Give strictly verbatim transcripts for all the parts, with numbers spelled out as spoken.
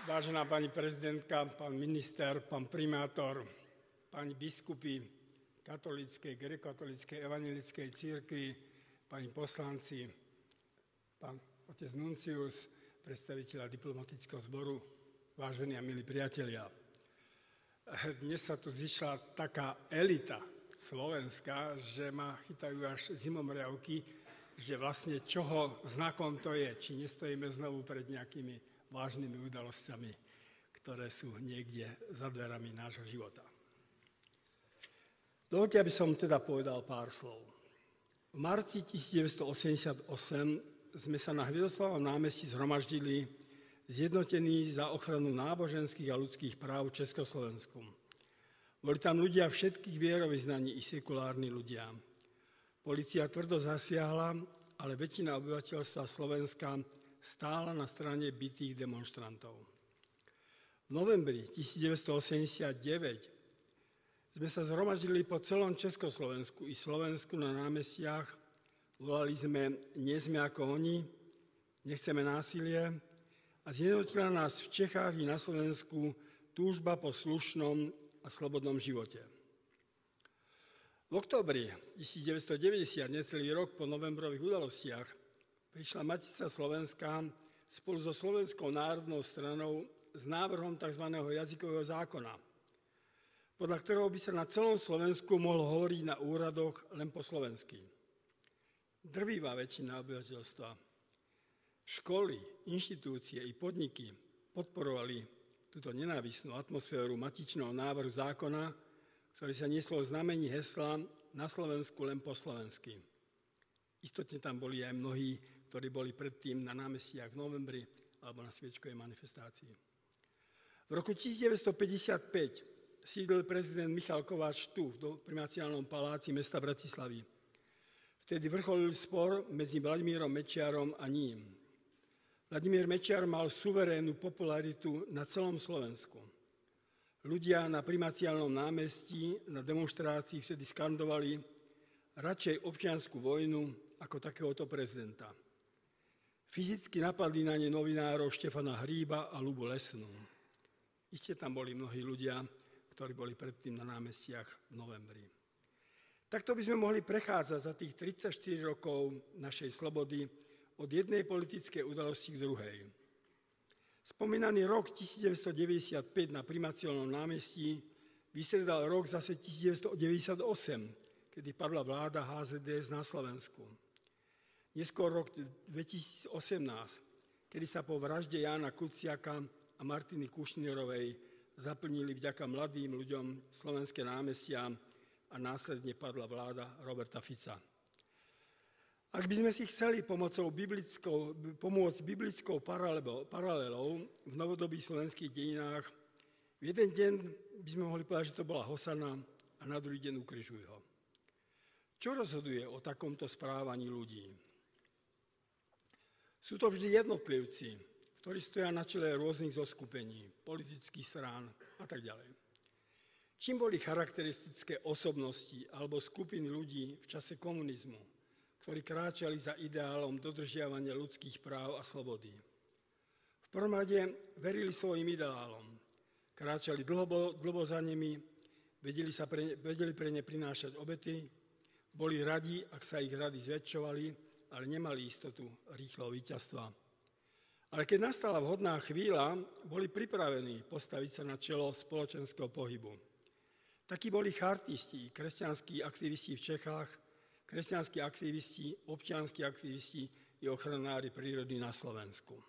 vážená pani prezidentka, pán minister, pán primátor, páni biskupy katolíckej, grékokatolíckej, evanjelickej cirkvi, páni poslanci, pán otec Nuncius, predstaviteľa diplomatického zboru, vážení a milí priatelia. Dnes sa tu zišla taká elita slovenská, že ma chytajú až zimomriavky, že vlastne čoho znakom to je, či nestojíme znovu pred nejakými vážnymi udalosťami, ktoré sú niekde za dverami nášho života. Dovoľte, aby som teda povedal pár slov. V marci devätnásťstoosemdesiatosem sme sa na Hviezdoslavom námestí zhromaždili zjednotení za ochranu náboženských a ľudských práv v Československu. Boli tam ľudia všetkých vierovyznaní i sekulárni ľudia. Polícia tvrdo zasiahla, ale väčšina obyvateľstva Slovenska stála na strane bitých demonstrantov. V novembri devätnásťstoosemdesiatdeväť sme sa zhromaždili po celom Československu i Slovensku na námestiach. Volali sme Nie sme ako oni, nechceme násilie a zjednotila nás v Čechách i na Slovensku túžba po slušnom a slobodnom živote. V októbri devätnásťstodeväťdesiat, necelý rok po novembrových udalostiach, prišla Matica Slovenska spolu so Slovenskou národnou stranou s návrhom tzv. Jazykového zákona, podľa ktorého by sa na celom Slovensku mohlo hovoriť na úradoch len po slovensky. Drvivá väčšina obyvateľstva, školy, inštitúcie i podniky podporovali túto nenávistnú atmosféru matičného návrhu zákona, ktorý sa nieslo v znamení hesla Na Slovensku len po slovensky. Istotne tam boli aj mnohí, ktorí boli predtým na námestiach v novembri alebo na sviečkovej manifestácii. V roku devätnásťstopäťdesiatpäť sídlil prezident Michal Kováč tu, v primaciálnom paláci mesta Bratislavy. Vtedy vrcholil spor medzi Vladimírom Mečiarom a ním. Vladimír Mečiar mal suverénnu popularitu na celom Slovensku. Ľudia na primaciálnom námestí na demonštrácii vtedy skandovali radšej občiansku vojnu ako takéhoto prezidenta. Fyzicky napadli na ne novinárov Štefana Hríba a Ľubu Lesnú. Ešte tam boli mnohí ľudia, ktorí boli predtým na námestiach v novembri. Takto by sme mohli prechádzať za tých tridsaťštyri rokov našej slobody od jednej politickej udalosti k druhej. Spomínaný rok devätnásťstodeväťdesiatpäť na primaciálnom námestí vystredal rok zase devätnásťstodeväťdesiatosem, kedy padla vláda há zet dé es na Slovensku. Neskôr rok dvetisícosemnásť, kedy sa po vražde Jána Kuciaka a Martiny Kušnírovej zaplnili vďaka mladým ľuďom slovenské námestia a následne padla vláda Roberta Fica. Ak by sme si chceli pomocou biblickou, pomôcť biblickou paralelou v novodobých slovenských dejinách, v jeden deň by sme mohli povedať, že to bola Hosana a na druhý deň ukrižuj ho. Čo rozhoduje o takomto správaní ľudí? Sú to vždy jednotlivci, ktorí stoja na čele rôznych zoskupení, politických strán a tak ďalej. Čím boli charakteristické osobnosti alebo skupiny ľudí v čase komunizmu, ktorí kráčali za ideálom dodržiavania ľudských práv a slobody? V prvom rade verili svojim ideálom, kráčali dlho, dlho za nimi, vedeli, sa pre, vedeli pre ne prinášať obety, boli radi, ak sa ich rady zväčšovali, ale nemali istotu rýchleho víťazstva. Ale keď nastala vhodná chvíľa, boli pripravení postaviť sa na čelo spoločenského pohybu. Takí boli chartisti, kresťanskí aktivisti v Čechách, kresťanskí aktivisti, občianskí aktivisti i ochranári prírody na Slovensku.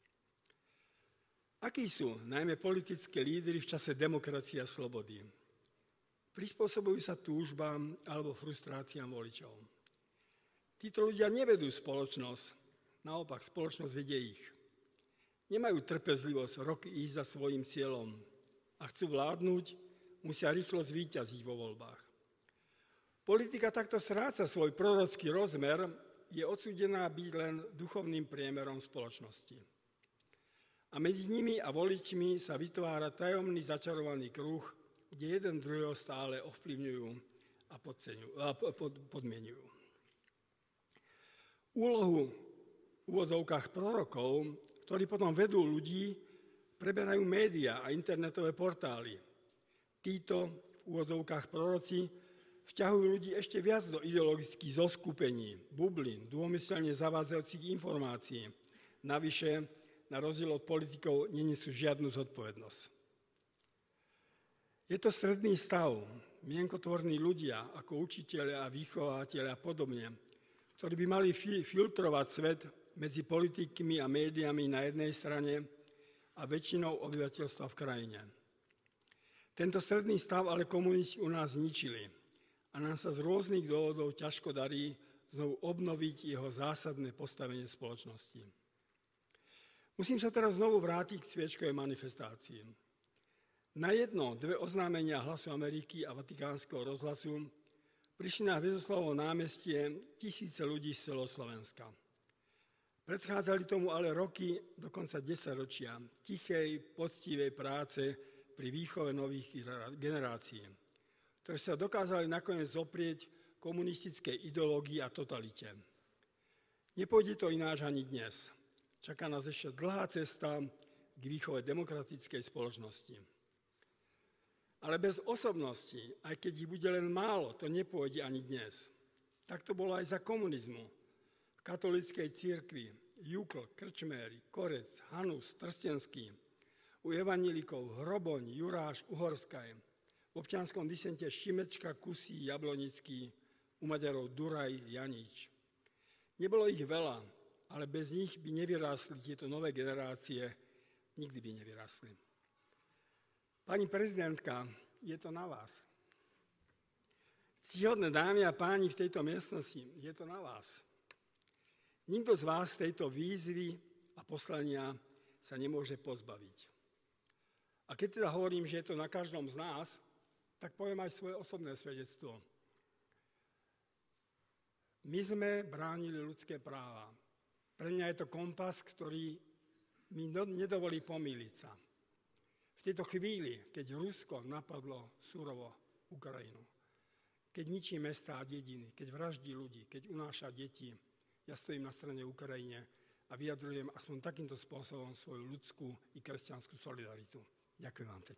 Akí sú najmä politické lídri v čase demokracie a slobody? Prispôsobujú sa túžbám alebo frustráciám voličov. Títo ľudia nevedú spoločnosť, naopak spoločnosť vedie ich. Nemajú trpezlivosť roky ísť za svojím cieľom a chcú vládnuť, musia rýchlo zvíťaziť vo voľbách. Politika takto stráca svoj prorocký rozmer, je odsúdená byť len duchovným priemerom spoločnosti. A medzi nimi a voličmi sa vytvára tajomný začarovaný kruh, kde jeden druhého stále ovplyvňujú a, a pod, podmienujú. Úlohu v úvodzovkách prorokov, ktorí potom vedú ľudí, preberajú médiá a internetové portály. Títo v úvodzovkách proroci vťahujú ľudí ešte viac do ideologických zoskupení, bublín, dômyselne zavádzajúcich informácií. Navyše, na rozdiel od politikov, nenesú žiadnu zodpovednosť. Je to stredný stav, mienkotvorní ľudia, ako učitelia a vychovateľia a podobne, ktorí by mali filtrovať svet medzi politikmi a médiami na jednej strane a väčšinou obyvateľstva v krajine. Tento stredný stav ale komunisti u nás zničili a nám sa z rôznych dôvodov ťažko darí znovu obnoviť jeho zásadné postavenie spoločnosti. Musím sa teraz znovu vrátiť k sviečkovej manifestácii. Na jedno, dve oznámenia Hlasu Ameriky a Vatikánskeho rozhlasu prišli na Hviezdoslavovo námestie tisíce ľudí z celého Slovenska. Predchádzali tomu ale roky, dokonca desaťročia, tichej, poctivej práce pri výchove nových generácií, ktoré sa dokázali nakoniec zoprieť komunistickej ideológii a totalite. Nepôjde to ináč ani dnes. Čaká nás ešte dlhá cesta k výchove demokratickej spoločnosti. Ale bez osobnosti, aj keď ich bude len málo, to nepôjde ani dnes. Tak to bolo aj za komunizmu. V katolíckej cirkvi Jukl, Krčméry, Korec, Hanus, Trstenský, u evanílikov Hroboň, Juráš, Uhorskaj, v občianskom disente Šimečka, Kusí, Jablonický, u Maďarov Duraj, Janíč. Nebolo ich veľa, ale bez nich by nevyrástli tieto nové generácie, nikdy by nevyrástli. Pani prezidentka, je to na vás. Ctihodné dámy a páni v tejto miestnosti, je to na vás. Nikto z vás tejto výzvy a poslania sa nemôže pozbaviť. A keď teda hovorím, že je to na každom z nás, tak poviem aj svoje osobné svedectvo. My sme bránili ľudské práva. Pre mňa je to kompas, ktorý mi nedovolí pomýliť sa. V tejto chvíli, keď Rusko napadlo surovo Ukrajinu, keď ničí mestá a dediny, keď vraždí ľudí, keď unáša deti, ja stojím na strane Ukrajine a vyjadrujem aspoň takýmto spôsobom svoju ľudskú i kresťanskú solidaritu. Ďakujem vám pekne.